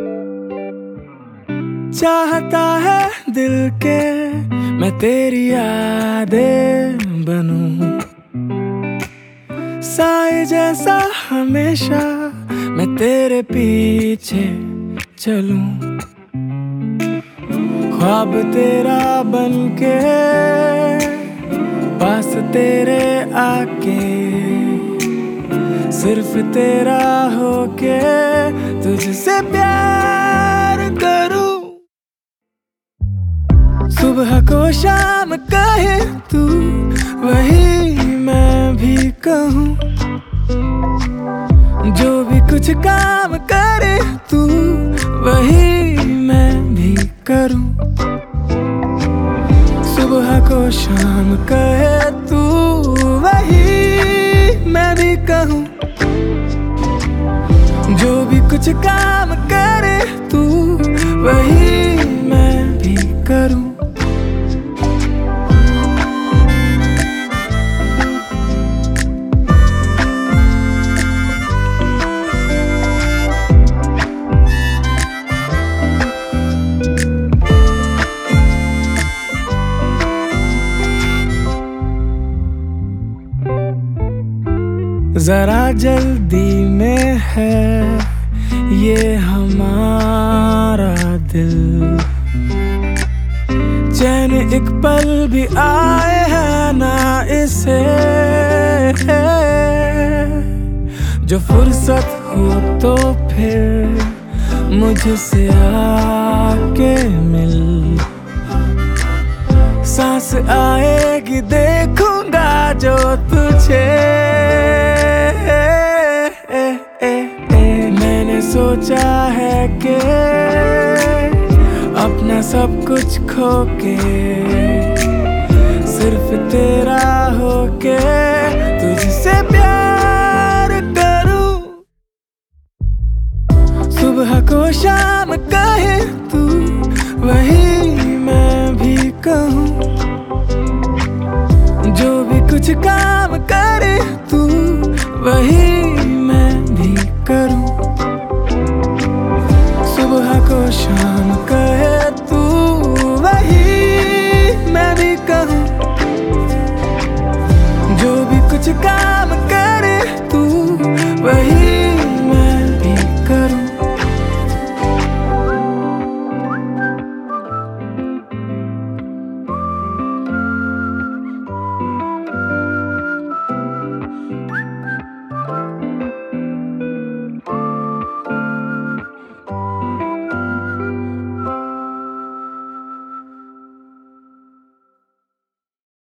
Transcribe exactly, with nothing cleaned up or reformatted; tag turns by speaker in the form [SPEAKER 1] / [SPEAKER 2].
[SPEAKER 1] चाहता है दिल के मैं तेरी यादें बनूं, साए जैसा हमेशा मैं तेरे पीछे चलूं। ख्वाब तेरा बनके पास तेरे आके, सिर्फ तेरा होके तुझसे प्यार करूं। सुबह को शाम कहे तू वही मैं भी कहूँ, जो भी कुछ काम करे तू वही मैं भी करूँ। सुबह को शाम कहे तू वही मैं भी कहूँ, जो भी कुछ काम करे तू वही मैं भी करूँ। जरा जल्दी में है ये हमारा दिल, चैन एक पल भी आए है ना इसे। जो फुर्सत हो तो फिर मुझसे आके मिल, सांस आएगी देखूंगा जो तुझे। मैंने सोचा है कि अपना सब कुछ खो के सिर्फ तेरा होके तुझसे प्यार करूं। सुबह को शाम कहे तू वही